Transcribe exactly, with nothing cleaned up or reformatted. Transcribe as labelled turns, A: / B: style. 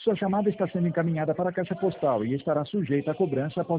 A: Sua chamada está sendo encaminhada para a caixa postal e estará sujeita a cobrança após